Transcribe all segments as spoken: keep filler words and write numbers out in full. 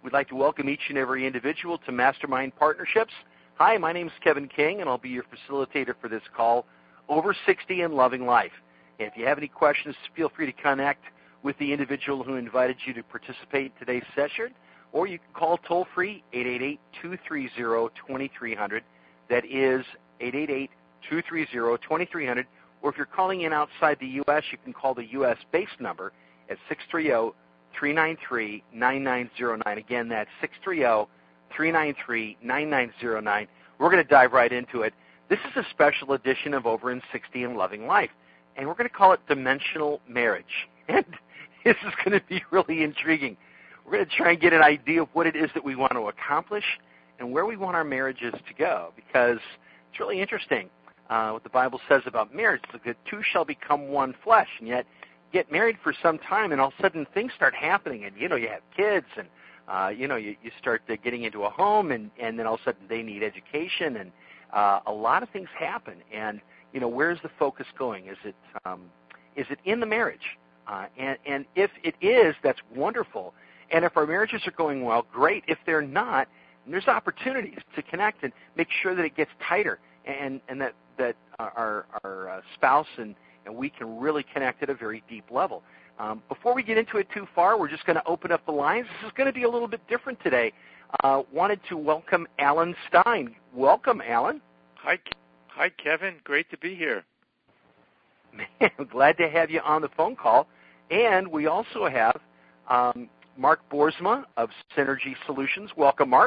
We'd like to welcome each and every individual to Mastermind Partnerships. Hi, my name is Kevin King, and I'll be your facilitator for this call, Over sixty and Loving Life. And if you have any questions, feel free to connect with the individual who invited you to participate in today's session, or you can call toll-free eight eight eight, two three zero, two three zero zero. That is eight eight eight, two three zero, two three zero zero. Or if you're calling in outside the U S, you can call the U S-based number at six three zero, three nine three, nine nine zero nine. Again, that's six three zero, three nine three, nine nine zero nine. We're going to dive right into it. This is a special edition of Over in sixty and Loving Life, and we're going to call it Dimensional Marriage. And this is going to be really intriguing. We're going to try and get an idea of what it is that we want to accomplish and where we want our marriages to go, because it's really interesting uh, what the Bible says about marriage. It's like the two shall become one flesh, and yet get married for some time, and all of a sudden things start happening, and, you know, you have kids, and, uh, you know, you, you start uh, getting into a home, and, and then all of a sudden they need education, and uh, a lot of things happen. And, you know, where's the focus going? Is it um, is it in the marriage? Uh, and, and if it is, that's wonderful. And if our marriages are going well, great. If they're not, there's opportunities to connect and make sure that it gets tighter, and, and that, that our, our uh, spouse and and we can really connect at a very deep level. Um, before we get into it too far, we're just going to open up the lines. This is going to be a little bit different today. Uh, wanted to welcome Alan Stein. Welcome, Alan. Hi, hi, Kevin. Great to be here. Man, I'm glad to have you on the phone call. And we also have um, Mark Boersma of Synergy Solutions. Welcome, Mark.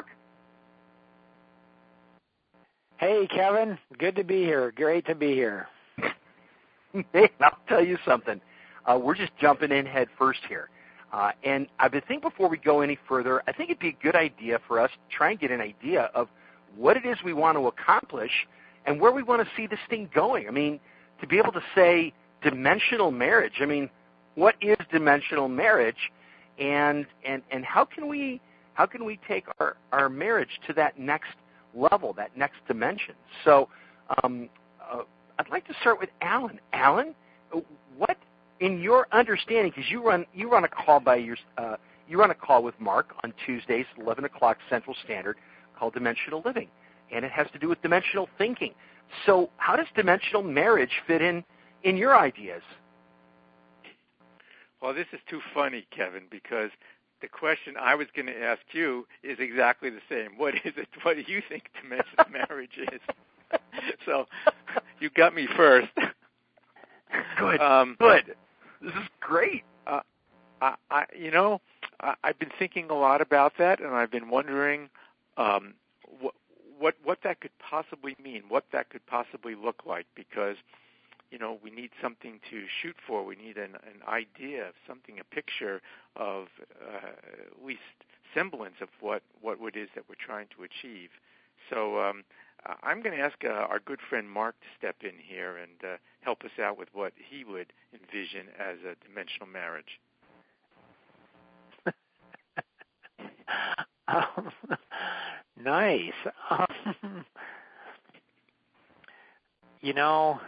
Hey, Kevin. Good to be here. Great to be here. Man, I'll tell you something. Uh, we're just jumping in head first here. Uh, and I think before we go any further, I think it'd be a good idea for us to try and get an idea of what it is we want to accomplish and where we want to see this thing going. I mean, to be able to say dimensional marriage, I mean, what is dimensional marriage, and and, and how can we how can we take our, our marriage to that next level, that next dimension? So um, uh, I'd like to start with Alan. Alan, what, in your understanding, because you run you run a call by your uh, you run a call with Mark on Tuesdays, eleven o'clock Central Standard, called Dimensional Living, and it has to do with dimensional thinking. So, how does dimensional marriage fit in in your ideas? Well, this is too funny, Kevin, because the question I was going to ask you is exactly the same. What is it? What do you think dimensional marriage is? So you got me first. Good. Um, Good. This is great. Uh, I, I, you know, I, I've been thinking a lot about that, and I've been wondering um, what, what what that could possibly mean, what that could possibly look like, because, you know, we need something to shoot for. We need an, an idea of something, a picture of uh, at least semblance of what, what it is that we're trying to achieve. So um, I'm going to ask uh, our good friend Mark to step in here and uh, help us out with what he would envision as a dimensional marriage. um, nice. Um, you know,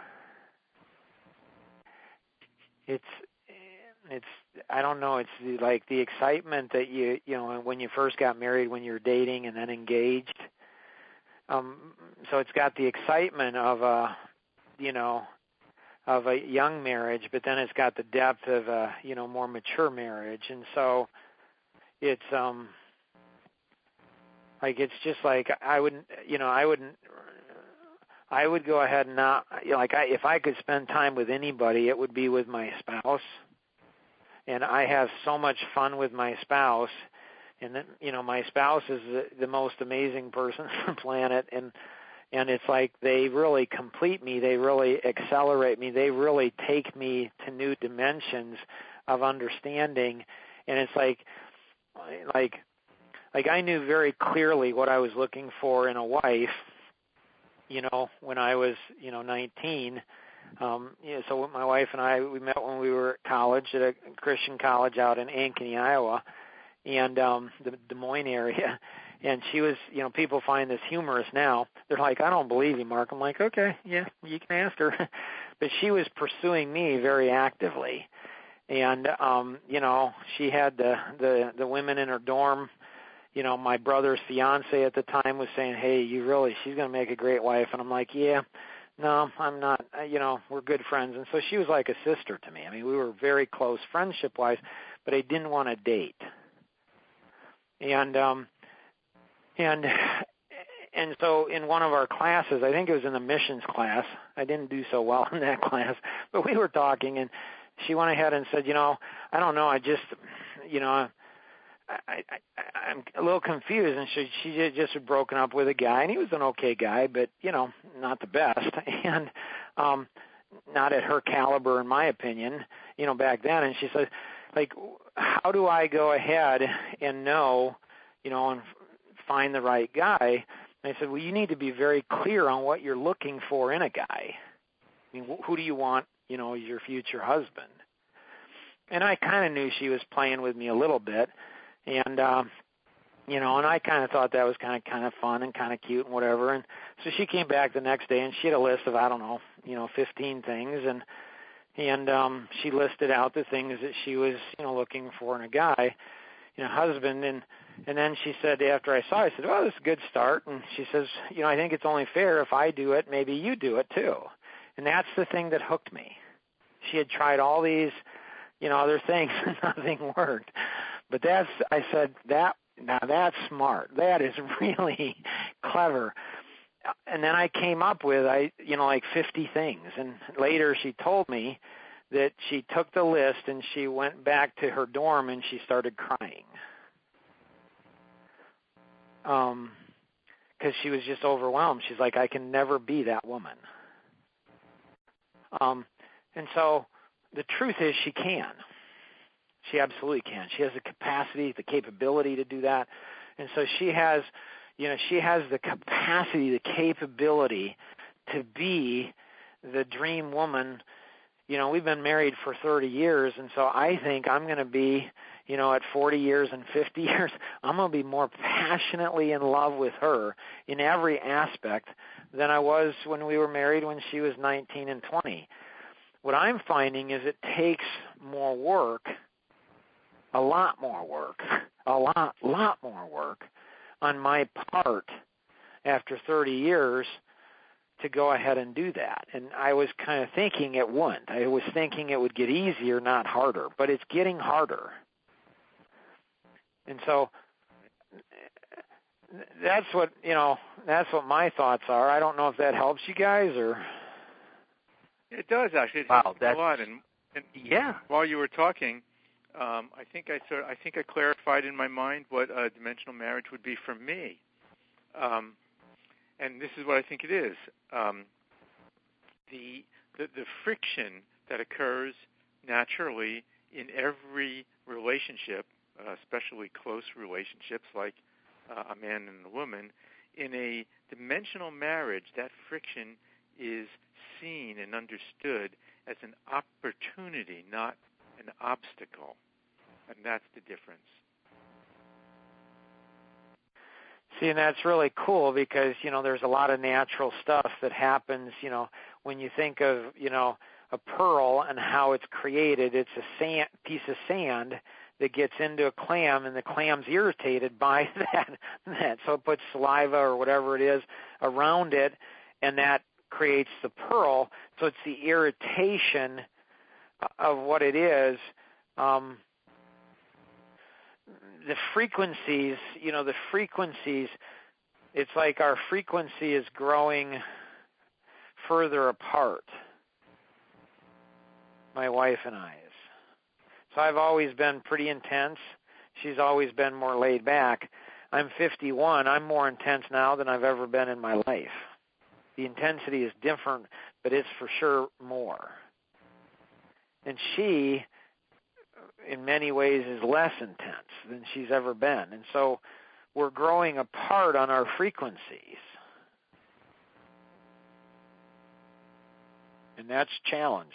it's it's I don't know. It's the, like the excitement that you you know when you first got married, when you were dating and then engaged. Um, so it's got the excitement of a, you know, of a young marriage, but then it's got the depth of a, you know, more mature marriage. And so it's, um, like, it's just like, I wouldn't, you know, I wouldn't, I would go ahead and not, you know, like, I, if I could spend time with anybody, it would be with my spouse. And I have so much fun with my spouse. And then, you know, my spouse is the, the most amazing person on the planet, and and it's like they really complete me. They really accelerate me. They really take me to new dimensions of understanding. And it's like, like, like I knew very clearly what I was looking for in a wife. You know, when I was, you know, nineteen. Um, you know, so my wife and I, we met when we were at college at a Christian college out in Ankeny, Iowa. And um, the Des Moines area, and she was, you know, people find this humorous now. They're like, I don't believe you, Mark. I'm like, okay, yeah, you can ask her. But she was pursuing me very actively, and um, you know, she had the, the the women in her dorm, you know, my brother's fiance at the time was saying, hey, you really, she's going to make a great wife. And I'm like, yeah, no, I'm not, you know, we're good friends. And so she was like a sister to me. I mean, we were very close friendship-wise, but I didn't want to date. And, um, and, and so in one of our classes, I think it was in the missions class, I didn't do so well in that class, but we were talking, and she went ahead and said, you know, I don't know, I just, you know, I, I, I'm a little confused. And she, she just had broken up with a guy, and he was an okay guy, but, you know, not the best, and um, not at her caliber, in my opinion, you know, back then. And she said, like, how do I go ahead and know, you know, and find the right guy? And I said, well, you need to be very clear on what you're looking for in a guy. I mean, who do you want, you know, as your future husband? And I kind of knew she was playing with me a little bit. And, um, you know, and I kind of thought that was kind of kind of fun and kind of cute and whatever. And so she came back the next day, and she had a list of, I don't know, you know, fifteen things. And and um, she listed out the things that she was, you know, looking for in a guy, you know, husband. And, and then she said, after I saw it, I said, well, this is a good start. And she says, you know, I think it's only fair if I do it, maybe you do it too. And that's the thing that hooked me. She had tried all these, you know, other things, and nothing worked. But that's, I said, that, now that's smart. That is really clever. And then I came up with, I, you know, like fifty things. And later she told me that she took the list and she went back to her dorm and she started crying. Um, because she was just overwhelmed. She's like, I can never be that woman. Um, and so the truth is she can. She absolutely can. She has the capacity, the capability to do that. And so she has, you know, she has the capacity, the capability to be the dream woman. You know, we've been married for thirty years, and so I think I'm going to be, you know, at forty years and fifty years, I'm going to be more passionately in love with her in every aspect than I was when we were married when she was nineteen and twenty. What I'm finding is it takes more work, a lot more work, a lot, lot more work on my part after thirty years to go ahead and do that. And I was kind of thinking it wouldn't. I was thinking it would get easier, not harder, but it's getting harder. And so that's what, you know, that's what my thoughts are. I don't know if that helps you guys or... It does, actually. It wow, helps that's, a lot. And, and yeah. while you were talking, um, I think I sort of, I think I clarified in my mind what a dimensional marriage would be for me. Um, and this is what I think it is. Um, the, the the friction that occurs naturally in every relationship, uh, especially close relationships like uh, a man and a woman, in a dimensional marriage, that friction is seen and understood as an opportunity, not an obstacle. And that's the difference. See, and that's really cool because, you know, there's a lot of natural stuff that happens, you know, when you think of, you know, a pearl and how it's created. It's a sand, piece of sand that gets into a clam, and the clam's irritated by that. that. So it puts saliva or whatever it is around it, and that creates the pearl. So it's the irritation of what it is. Um, the frequencies, you know, the frequencies, it's like our frequency is growing further apart, my wife and I's. So I've always been pretty intense. She's always been more laid back. I'm fifty-one. I'm more intense now than I've ever been in my life. The intensity is different, but it's for sure more. And she, in many ways, is less intense than she's ever been. And so we're growing apart on our frequencies. And that's challenging.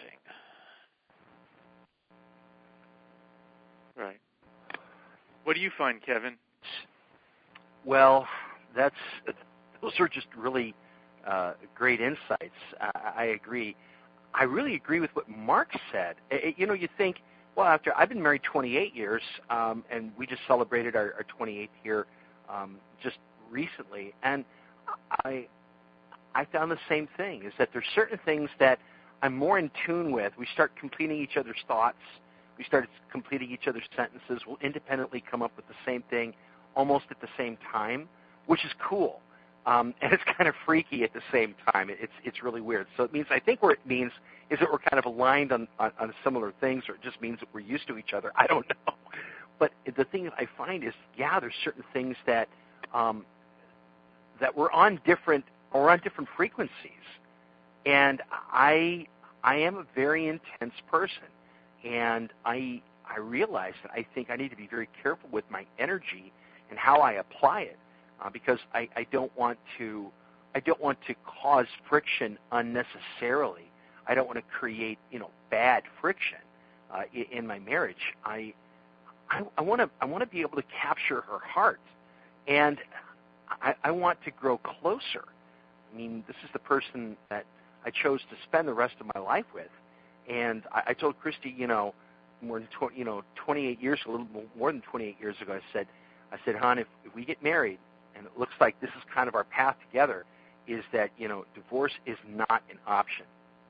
Right. What do you find, Kevin? Well, that's those are just really uh, great insights. I, I agree. I really agree with what Mark said. It, you know, you think, well, after I've been married twenty-eight years, um, and we just celebrated our, our twenty-eighth year um, just recently, and I I found the same thing, is that there's certain things that I'm more in tune with. We start completing each other's thoughts. We start completing each other's sentences. We'll independently come up with the same thing almost at the same time, which is cool. Um, and it's kind of freaky at the same time. It's it's really weird. So it means, I think what it means is that we're kind of aligned on, on, on similar things, or it just means that we're used to each other. I don't know. But the thing that I find is, yeah, there's certain things that um, that we're on different, or on different frequencies. And I I am a very intense person, and I I realize that I think I need to be very careful with my energy and how I apply it. Uh, because I, I don't want to, I don't want to cause friction unnecessarily. I don't want to create, you know, bad friction uh, in, in my marriage. I, I, I want to, I want to be able to capture her heart, and I, I want to grow closer. I mean, this is the person that I chose to spend the rest of my life with, and I, I told Christy, you know, more than twenty, you know, twenty-eight years, a little more than twenty-eight years ago, I said, I said, hon, if, if we get married, and it looks like this is kind of our path together, is that, you know, divorce is not an option.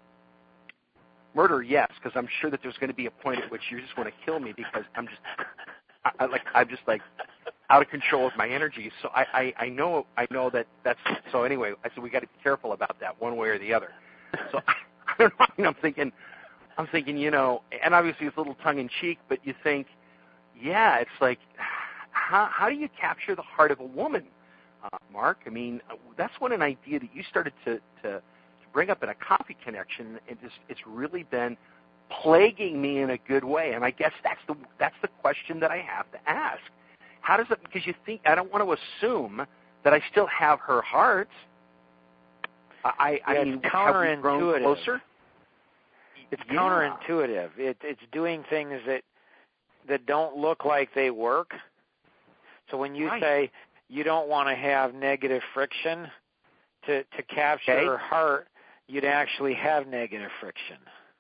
Murder, yes, because I'm sure that there's going to be a point at which you just want to kill me, because I'm just, I, I like, I'm just like out of control with my energy. So I, I, I know, I know that that's. So anyway, I said we got to be careful about that, one way or the other. So I, I don't know. You know, I'm thinking, I'm thinking, you know, and obviously it's a little tongue in cheek, but you think, yeah, it's like, how how do you capture the heart of a woman? Uh, Mark, I mean, that's what an idea that you started to, to, to bring up in a coffee connection. It just, it's really been plaguing me in a good way, and I guess that's the that's the question that I have to ask. How does it? Because you think, I don't want to assume that I still have her heart. I, I yeah, mean, it's have we grown counterintuitive. closer? It's Yeah. counterintuitive. It, it's doing things that that don't look like they work. So when you Right. say you don't want to have negative friction to, to capture Okay. her heart, you'd actually have negative friction.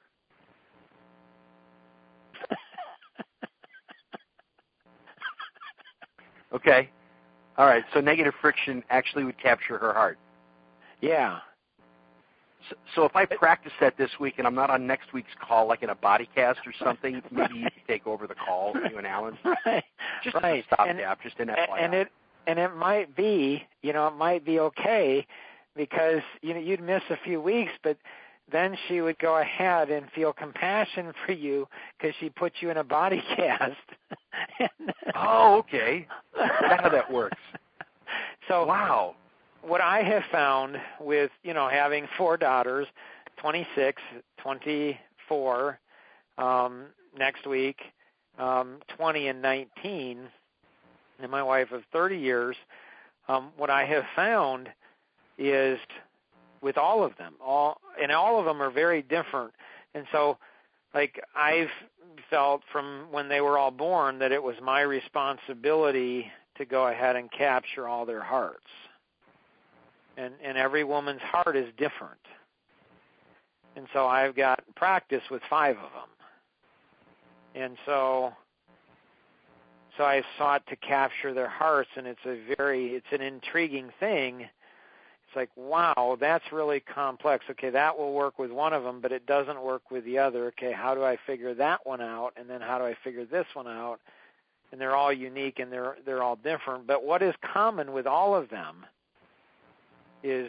Okay. All right. So negative friction actually would capture her heart. Yeah. So, so if I practice that this week and I'm not on next week's call, like in a body cast or something, maybe you can take over the call, you and Alan. Right. Just right. as a stopgap, and, just an F Y I. And it and it might be, you know, it might be okay because you know you'd miss a few weeks, but then she would go ahead and feel compassion for you because she put you in a body cast. Oh, okay. That's how that works. So wow. What I have found with, you know, having four daughters, twenty-six, twenty-four, um, next week, um, twenty and nineteen, and my wife of thirty years, um, what I have found is with all of them, all and all of them are very different. And so, like, I've felt from when they were all born that it was my responsibility to go ahead and capture all their hearts. And, and every woman's heart is different. And so I've got practice with five of them. And so so I sought to capture their hearts, and it's a very, it's an intriguing thing. It's like, wow, that's really complex. Okay, that will work with one of them, but it doesn't work with the other. Okay, how do I figure that one out? And then how do I figure this one out? And they're all unique, and they're they're all different. But what is common with all of them is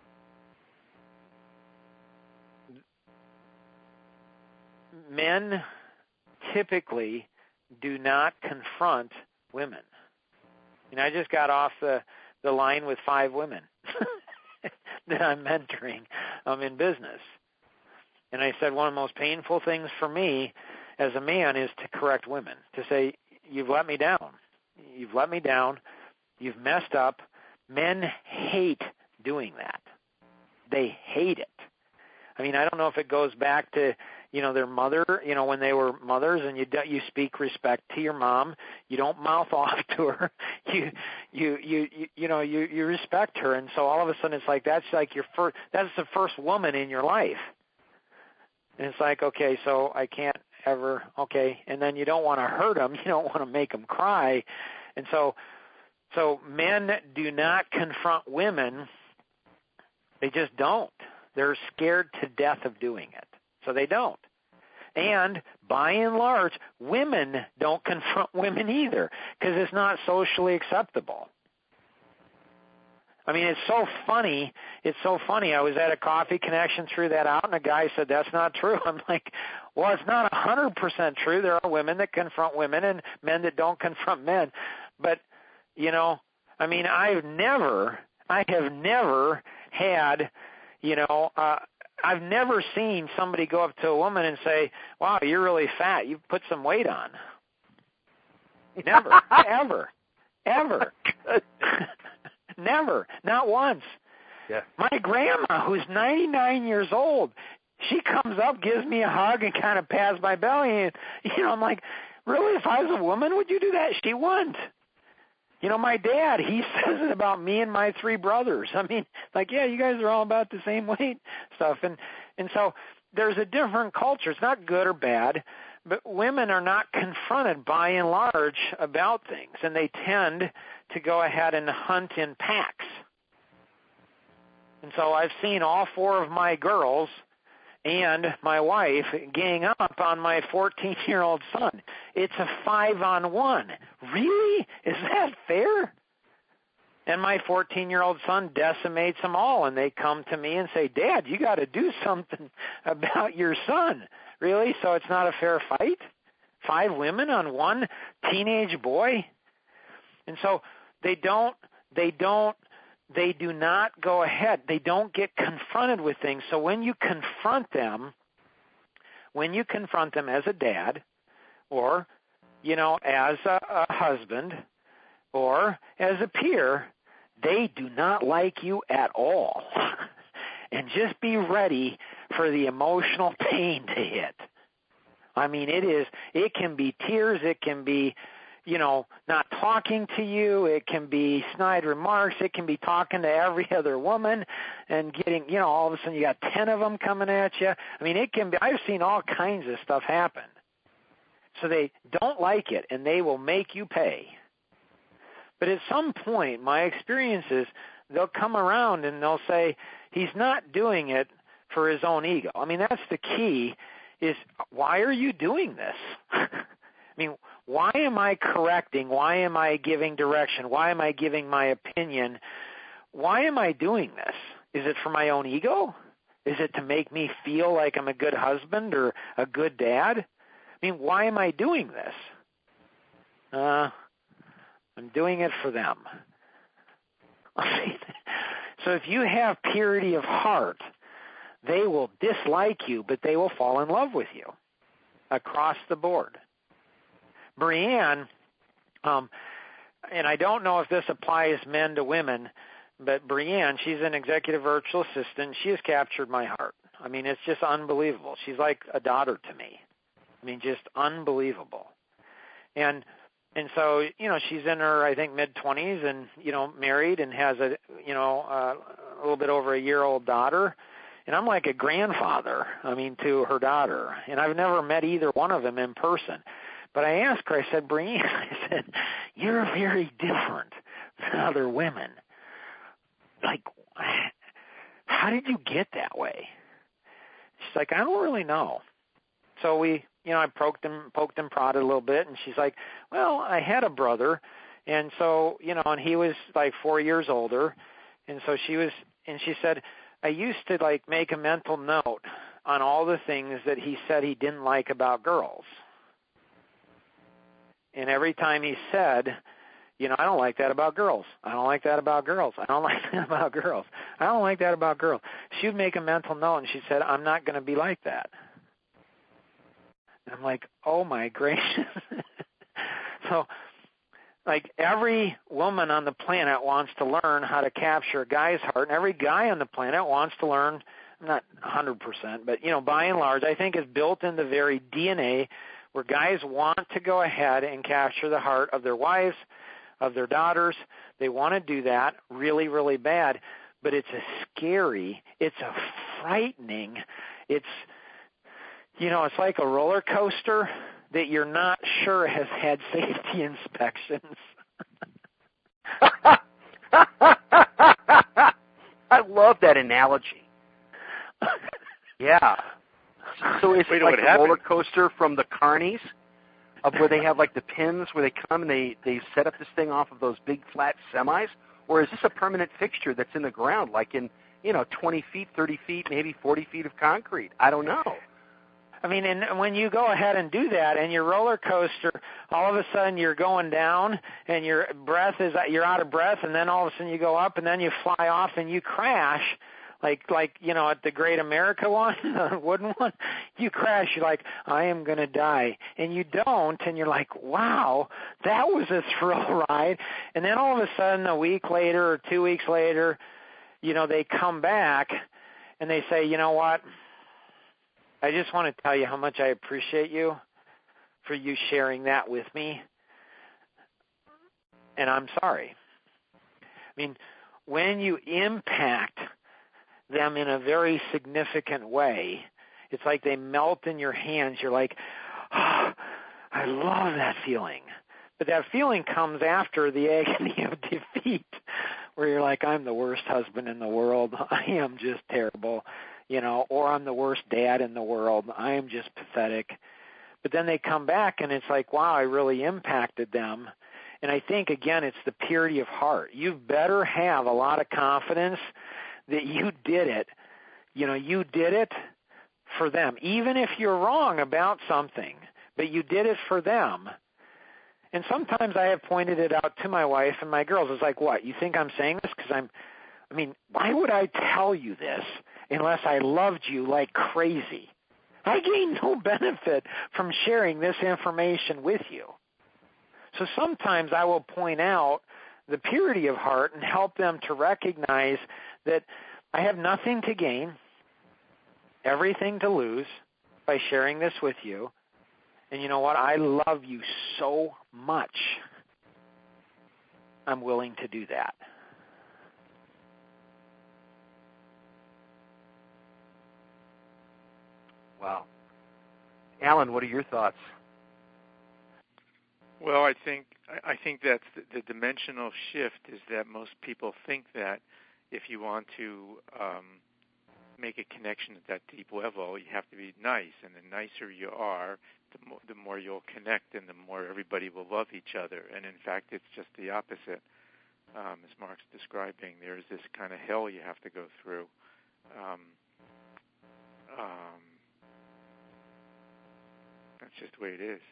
men typically do not confront women. And I just got off the, the line with five women that I'm mentoring um, in business. And I said one of the most painful things for me as a man is to correct women, to say, you've let me down. You've let me down. You've messed up. Men hate doing that. They hate it. I mean, I don't know if it goes back to, you know, their mother, you know, when they were mothers, and you you speak respect to your mom. You don't mouth off to her. You you you you, you know, you, you respect her, and so all of a sudden it's like that's like your first. That's the first woman in your life. And it's like, okay, so I can't ever, okay, and then you don't want to hurt them. You don't want to make them cry, and so. So men do not confront women. They just don't. They're scared to death of doing it. So they don't. And by and large, women don't confront women either because it's not socially acceptable. I mean, it's so funny. It's so funny. I was at a Coffee Connection, threw that out, and a guy said, that's not true. I'm like, well, it's not one hundred percent true. There are women that confront women and men that don't confront men. But, you know, I mean, I've never, I have never had, you know, uh, I've never seen somebody go up to a woman and say, wow, you're really fat. You've put some weight on. Never, ever, ever. Never, not once. Yeah. My grandma, who's ninety-nine years old, she comes up, gives me a hug, and kind of pats my belly. And, you know, I'm like, really, if I was a woman, would you do that? She wouldn't. You know, my dad, he says it about me and my three brothers. I mean, like, yeah, you guys are all about the same weight stuff. And, and so there's a different culture. It's not good or bad, but women are not confronted by and large about things, and they tend to go ahead and hunt in packs. And so I've seen all four of my girls and my wife gang up on my fourteen-year-old son. It's a five-on-one. Really? Is that fair? And my fourteen-year-old son decimates them all, and they come to me and say, Dad, you got to do something about your son. Really? So it's not a fair fight? Five women on one teenage boy? And so they don't, they don't, they do not go ahead. They don't get confronted with things. So when you confront them, when you confront them as a dad or, you know, as a, a husband or as a peer, they do not like you at all. And just be ready for the emotional pain to hit. I mean, it is, it can be tears, it can be, you know, not talking to you. It can be snide remarks. It can be talking to every other woman and getting, you know, all of a sudden you got ten of them coming at you. I mean, it can be, I've seen all kinds of stuff happen. So they don't like it, and they will make you pay. But at some point, my experience is they'll come around and they'll say, he's not doing it for his own ego. I mean, that's the key is, why are you doing this? I mean, why am I correcting? Why am I giving direction? Why am I giving my opinion? Why am I doing this? Is it for my own ego? Is it to make me feel like I'm a good husband or a good dad? I mean, why am I doing this? Uh, I'm doing it for them. So if you have purity of heart, they will dislike you, but they will fall in love with you across the board. Brianne, um, and I don't know if this applies men to women, but Brianne, she's an executive virtual assistant. She has captured my heart. I mean, it's just unbelievable. She's like a daughter to me. I mean, just unbelievable. And and so, you know, she's in her, I think, mid-twenties and, you know, married and has a, you know, uh, a little bit over a year-old daughter. And I'm like a grandfather, I mean, to her daughter. And I've never met either one of them in person. But I asked her, I said, Brianne, I said, you're very different than other women. Like, how did you get that way? She's like, I don't really know. So we, you know, I poked and poked and prodded a little bit, and she's like, well, I had a brother, and so, you know, and he was like four years older, and so she was, and she said, I used to like make a mental note on all the things that he said he didn't like about girls. And every time he said, you know, I don't like that about girls. I don't like that about girls. I don't like that about girls. I don't like that about girls. She would make a mental note, and she said, I'm not going to be like that. And I'm like, oh, my gracious. So, like, every woman on the planet wants to learn how to capture a guy's heart, and every guy on the planet wants to learn, not one hundred percent, but, you know, by and large, I think it's built in the very D N A where guys want to go ahead and capture the heart of their wives, of their daughters. They want to do that really, really bad. But it's a scary, it's a frightening, it's, you know, it's like a roller coaster that you're not sure has had safety inspections. love that analogy. Yeah. So it's Wait, like what the happened? roller coaster from the carnies, of where they have like the pins where they come and they, they set up this thing off of those big flat semis? Or is this a permanent fixture that's in the ground, like in, you know, twenty feet, thirty feet, maybe forty feet of concrete? I don't know. I mean, and when you go ahead and do that, and your roller coaster, all of a sudden you're going down, and your breath is you're out of breath, and then all of a sudden you go up, and then you fly off, and you crash, like like you know at the Great America one, the wooden one, you crash. You're like, I am gonna die, and you don't, and you're like, wow, that was a thrill ride, and then all of a sudden a week later or two weeks later, you know they come back, and they say, you know what? I just want to tell you how much I appreciate you for you sharing that with me, and I'm sorry. I mean, when you impact them in a very significant way, it's like they melt in your hands. You're like, oh, I love that feeling. But that feeling comes after the agony of defeat, where you're like, I'm the worst husband in the world. I am just terrible. You know, or I'm the worst dad in the world. I am just pathetic. But then they come back and it's like, wow, I really impacted them. And I think, again, it's the purity of heart. You better have a lot of confidence that you did it. You know, you did it for them. Even if you're wrong about something, but you did it for them. And sometimes I have pointed it out to my wife and my girls. It's like, what, you think I'm saying this because I'm, I mean, why would I tell you this unless I loved you like crazy? I gain no benefit from sharing this information with you. So sometimes I will point out the purity of heart and help them to recognize that I have nothing to gain, everything to lose by sharing this with you. And you know what? I love you so much. I'm willing to do that. Wow. Alan, what are your thoughts? Well, I think I think that's the, the dimensional shift is that most people think that if you want to um, make a connection at that deep level, you have to be nice, and the nicer you are, the more, the more you'll connect, and the more everybody will love each other. And in fact, it's just the opposite. Um, as Mark's describing, there's this kind of hell you have to go through. Um, um, that's just the way it is.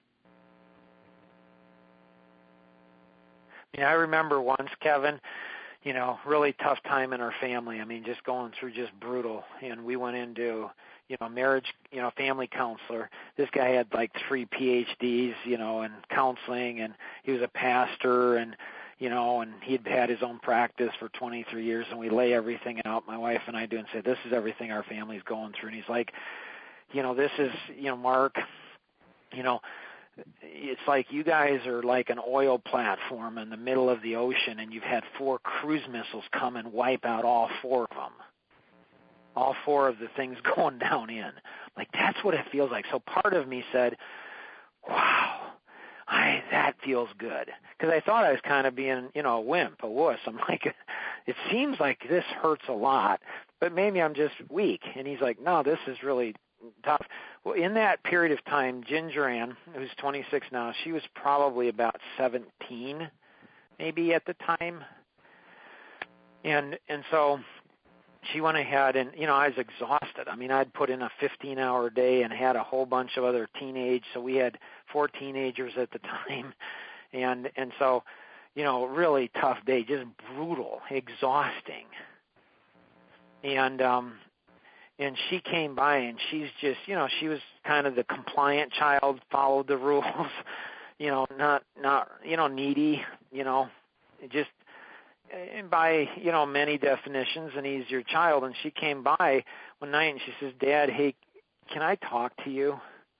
Yeah, I remember once, Kevin, you know, really tough time in our family. I mean, just going through just brutal. And we went into, you know, marriage, you know, family counselor. This guy had like three P H Ds, you know, in counseling, and he was a pastor, and, you know, and he'd had his own practice for twenty-three years, and we lay everything out, my wife and I do, and say, this is everything our family's going through. And he's like, you know, this is, you know, Mark, you know, it's like you guys are like an oil platform in the middle of the ocean, and you've had four cruise missiles come and wipe out all four of them, all four of the things going down in. Like, that's what it feels like. So part of me said, wow, I, that feels good. Because I thought I was kind of being, you know, a wimp, a wuss. I'm like, it seems like this hurts a lot, but maybe I'm just weak. And he's like, no, this is really tough. Well, in that period of time, Ginger Ann, who's twenty-six now, she was probably about seventeen, maybe at the time. And and so she went ahead and, you know, I was exhausted. I mean, I'd put in a fifteen-hour day and had a whole bunch of other teenage, so we had four teenagers at the time. And and so, you know, really tough day, just brutal, exhausting. And um And she came by, and she's just, you know, she was kind of the compliant child, followed the rules, you know, not, not, you know, needy, you know, just and by, you know, many definitions, an easier child. And she came by one night, and she says, Dad, hey, can I talk to you?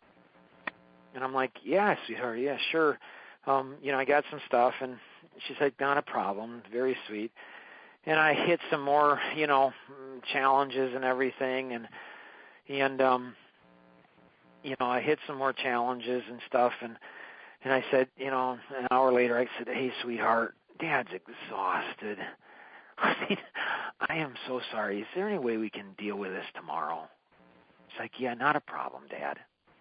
And I'm like, yeah, sweetheart, yeah, sure. Um, you know, I got some stuff, and she's like, not a problem, very sweet. And I hit some more, you know, challenges and everything, and and um, you know, I hit some more challenges and stuff, and and I said, you know, an hour later, I said, hey, sweetheart, Dad's exhausted. I am so sorry. Is there any way we can deal with this tomorrow? It's like, yeah, not a problem, Dad.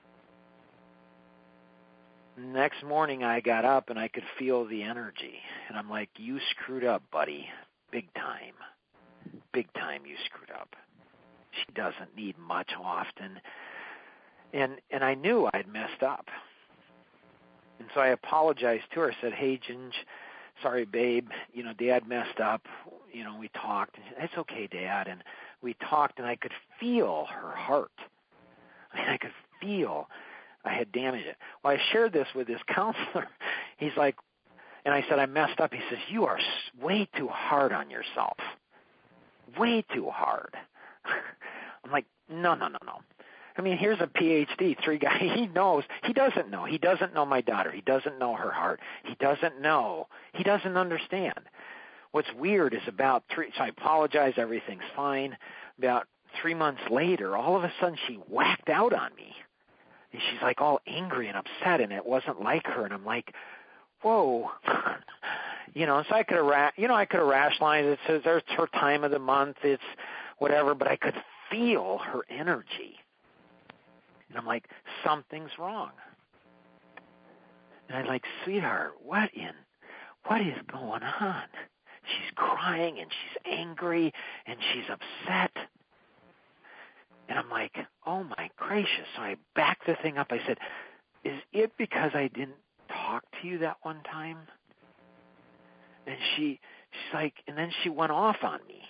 Next morning I got up and I could feel the energy. And I'm like, you screwed up, buddy. Big time. Big time you screwed up. She doesn't need much often. And and I knew I'd messed up. And so I apologized to her. I said, hey, Ginge, sorry, babe. You know, Dad messed up. You know, we talked. And she said, it's okay, Dad. And we talked, and I could feel her heart. I mean, I could feel I had damaged it. Well, I shared this with his counselor. He's like, and I said, I messed up. He says, you are way too hard on yourself. Way too hard. I'm like, no, no, no, no. I mean, here's a P H D, three guy. He knows. He doesn't know. He doesn't know my daughter. He doesn't know her heart. He doesn't know. He doesn't understand. What's weird is about three, so I apologize. Everything's fine. About three months later, all of a sudden she whacked out on me. And she's like all angry and upset, and it wasn't like her. And I'm like, whoa. You know, so I could have, ra- you know, I could have rationalized it. Says there's her time of the month. It's whatever, but I could feel her energy. And I'm like, something's wrong. And I'm like, sweetheart, what in, what is going on? She's crying and she's angry and she's upset. And I'm like, oh my gracious. So I backed the thing up. I said, is it because I didn't talk to you that one time? And she, she's like, and then she went off on me.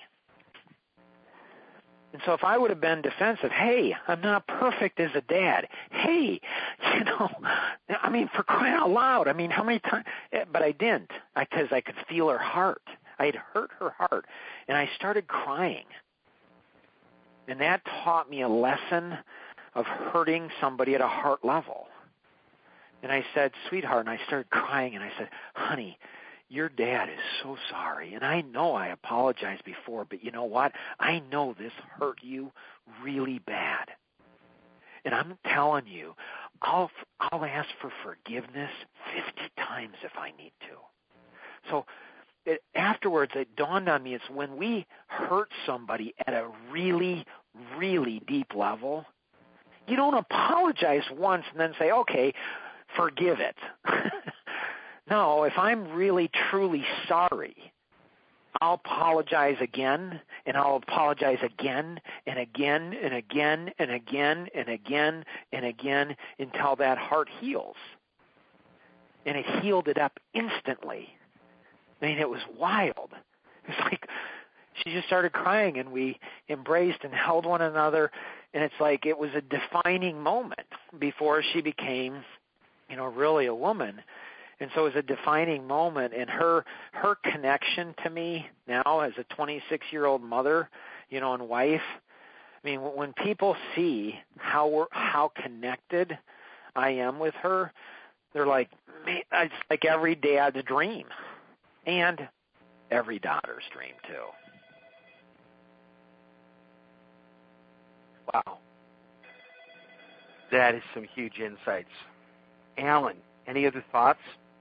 And so if I would have been defensive, hey, I'm not perfect as a dad. Hey, you know, I mean, for crying out loud. I mean, how many times? But I didn't, because I, I could feel her heart. I had hurt her heart, and I started crying. And that taught me a lesson of hurting somebody at a heart level. And I said, sweetheart, and I started crying, and I said, honey, your dad is so sorry, and I know I apologized before, but you know what? I know this hurt you really bad. And I'm telling you, I'll I'll ask for forgiveness fifty times if I need to. So it, afterwards, it dawned on me, it's when we hurt somebody at a really, really deep level, you don't apologize once and then say, okay, forgive it. No, if I'm really, truly sorry, I'll apologize again, and I'll apologize again, and again, and again, and again, and again, and again, until that heart heals. And it healed it up instantly. I mean, it was wild. It's like she just started crying, and we embraced and held one another, and it's like it was a defining moment before she became, you know, really a woman. And so it was a defining moment, and her her connection to me now as a twenty-six-year-old mother, you know, and wife. I mean, when people see how we're, how connected I am with her, they're like, man, it's like every dad's dream, and every daughter's dream too. Wow, that is some huge insights. Alan, any other thoughts?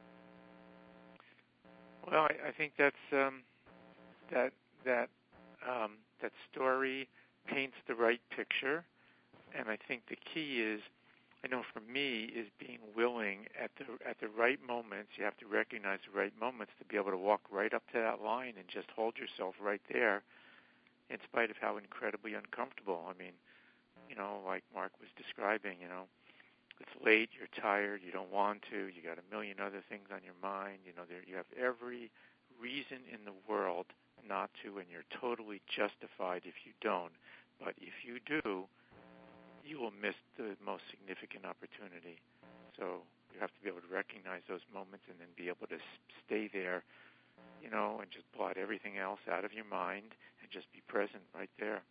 Well, I, I think that's um, that that um, that story paints the right picture, and I think the key is, I know for me, is being willing at the at the right moments. You have to recognize the right moments to be able to walk right up to that line and just hold yourself right there, in spite of how incredibly uncomfortable. I mean, you know, like Mark was describing, you know. It's late, you're tired, you don't want to, you got a million other things on your mind, you know, there, you have every reason in the world not to, and you're totally justified if you don't. But if you do, you will miss the most significant opportunity. So you have to be able to recognize those moments and then be able to stay there, you know, and just blot everything else out of your mind and just be present right there.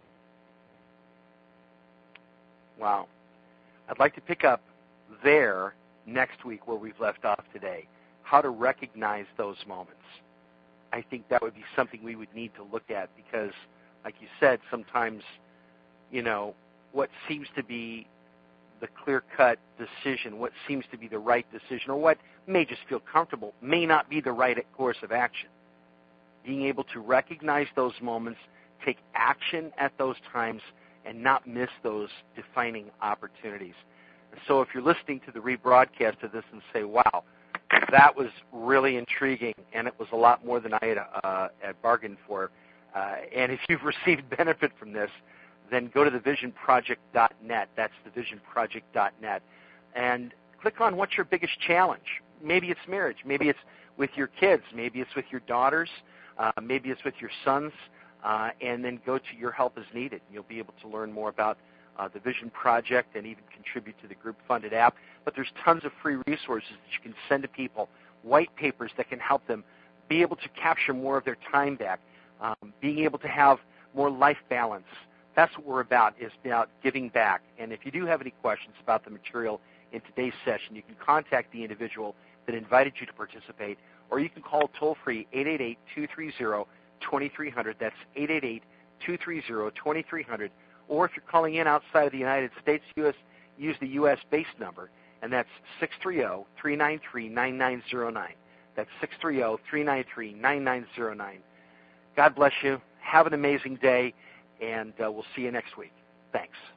Wow. I'd like to pick up there next week where we've left off today, how to recognize those moments. I think that would be something we would need to look at because, like you said, sometimes, you know, what seems to be the clear-cut decision, what seems to be the right decision, or what may just feel comfortable, may not be the right course of action. being able to recognize those moments, take action at those times, and not miss those defining opportunities. So if you're listening to the rebroadcast of this and say, wow, that was really intriguing, and it was a lot more than I had, uh, had bargained for, uh, and if you've received benefit from this, then go to the vision project dot net. That's the vision project dot net. And click on what's your biggest challenge. Maybe it's marriage. Maybe it's with your kids. Maybe it's with your daughters. Uh, maybe it's with your sons. Uh, and then go to Your Help is Needed. You'll be able to learn more about uh, the Vision Project and even contribute to the group-funded app. But there's tons of free resources that you can send to people, white papers that can help them be able to capture more of their time back, um, being able to have more life balance. That's what we're about, is about giving back. And if you do have any questions about the material in today's session, you can contact the individual that invited you to participate, or you can call toll-free eight eight eight, two three zero, two three zero zero. That's eight eight eight, two three zero, two three zero zero. Or if you're calling in outside of the United States, U S, use the U S-based number, and that's six three zero, three nine three, nine nine zero nine. That's six three zero, three nine three, nine nine zero nine. God bless you. Have an amazing day, and uh, we'll see you next week. Thanks.